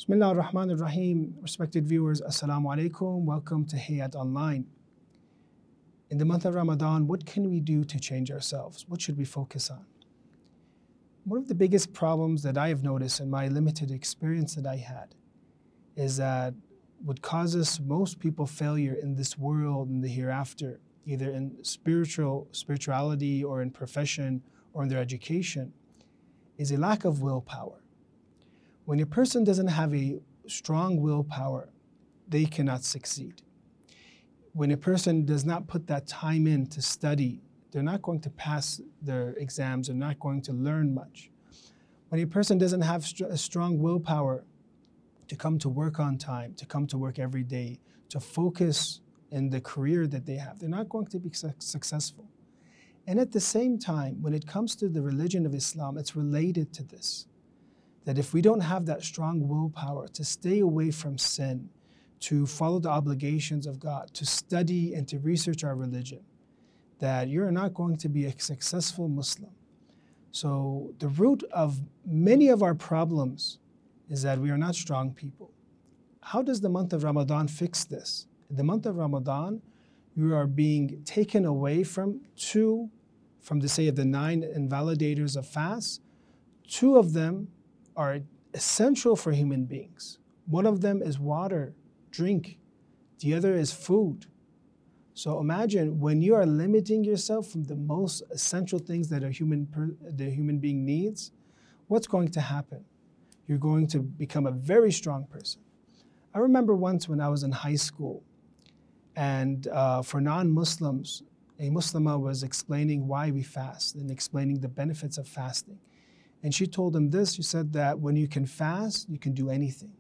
Bismillah ar-Rahman ar-Rahim. Respected viewers, Assalamu alaikum. Welcome to Hayat Online. In the month of Ramadan, what can we do to change ourselves? What should we focus on? One of the biggest problems that I have noticed in my limited experience that I had is that what causes most people failure in this world and the hereafter, either in spirituality or in profession or in their education, is a lack of willpower. When a person doesn't have a strong willpower, they cannot succeed. When a person does not put that time in to study, they're not going to pass their exams, they're not going to learn much. When a person doesn't have a strong willpower to come to work on time, to come to work every day, to focus in the career that they have, they're not going to be successful. And at the same time, when it comes to the religion of Islam, it's related to this. That if we don't have that strong willpower to stay away from sin, to follow the obligations of God, to study and to research our religion, that you're not going to be a successful Muslim. So the root of many of our problems is that we are not strong people. How does the month of Ramadan fix this? In the month of Ramadan, you are being taken away from the 9 invalidators of fast. 2 of them are essential for human beings. One of them is water, drink. The other is food. So imagine when you are limiting yourself from the most essential things that the human being needs, what's going to happen? You're going to become a very strong person. I remember once when I was in high school, and for non-Muslims, a Muslimah was explaining why we fast and explaining the benefits of fasting. And she told him this. She said that when you can fast, you can do anything.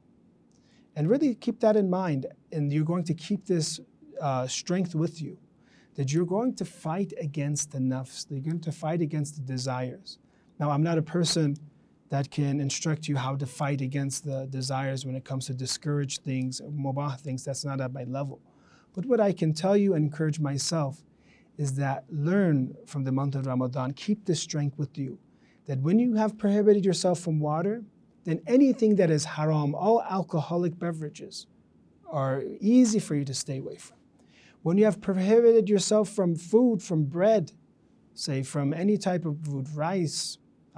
And really keep that in mind, and you're going to keep this strength with you, that you're going to fight against the nafs, that you're going to fight against the desires. Now, I'm not a person that can instruct you how to fight against the desires when it comes to discourage things, mubah things. That's not at my level. But what I can tell you and encourage myself is that learn from the month of Ramadan, keep this strength with you, that when you have prohibited yourself from water, then anything that is haram, all alcoholic beverages, are easy for you to stay away from. When you have prohibited yourself from food, from bread, say from any type of food, rice,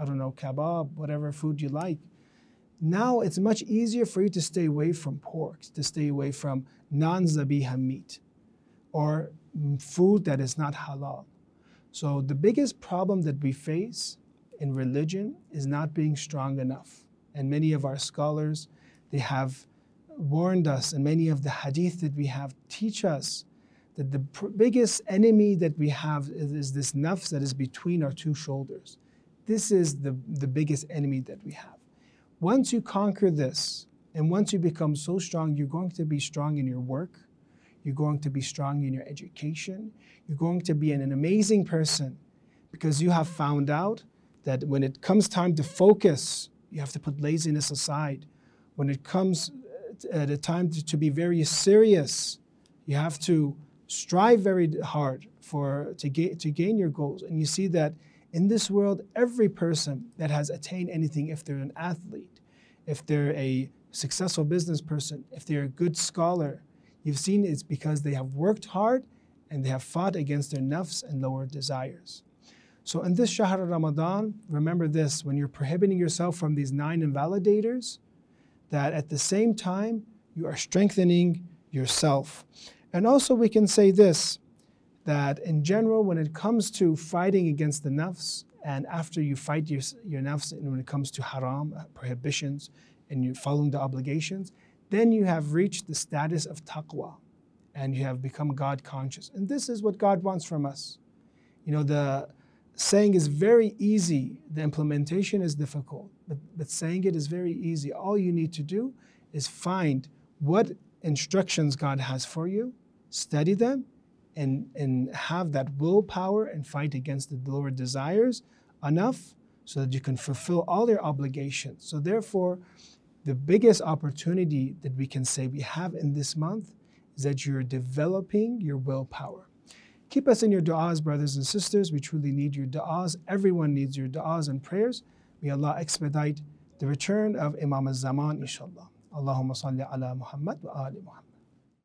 kebab, whatever food you like, now it's much easier for you to stay away from pork, to stay away from non-zabiha meat, or food that is not halal. So the biggest problem that we face in religion is not being strong enough. And many of our scholars, they have warned us, and many of the hadith that we have teach us that the biggest enemy that we have is this nafs that is between our 2 shoulders. This is the biggest enemy that we have. Once you conquer this, and once you become so strong, you're going to be strong in your work, you're going to be strong in your education, you're going to be an amazing person, because you have found out that when it comes time to focus, you have to put laziness aside. When it comes at a time to be very serious, you have to strive very hard to gain your goals. And you see that in this world, every person that has attained anything, if they're an athlete, if they're a successful business person, if they're a good scholar, you've seen it's because they have worked hard and they have fought against their nafs and lower desires. So in this Shahr Ramadan, remember this, when you're prohibiting yourself from these 9 invalidators, that at the same time, you are strengthening yourself. And also we can say this, that in general, when it comes to fighting against the nafs, and after you fight your nafs, and when it comes to haram, prohibitions, and you're following the obligations, then you have reached the status of taqwa, and you have become God conscious. And this is what God wants from us. The saying is very easy, the implementation is difficult, but saying it is very easy. All you need to do is find what instructions God has for you, study them, and have that willpower and fight against the lower desires enough so that you can fulfill all your obligations. So therefore, the biggest opportunity that we can say we have in this month is that you're developing your willpower. Keep us in your du'as, brothers and sisters. We truly need your du'as. Everyone needs your du'as and prayers. May Allah expedite the return of Imam al-Zaman, inshallah. Allahumma salli ala Muhammad wa ali Muhammad.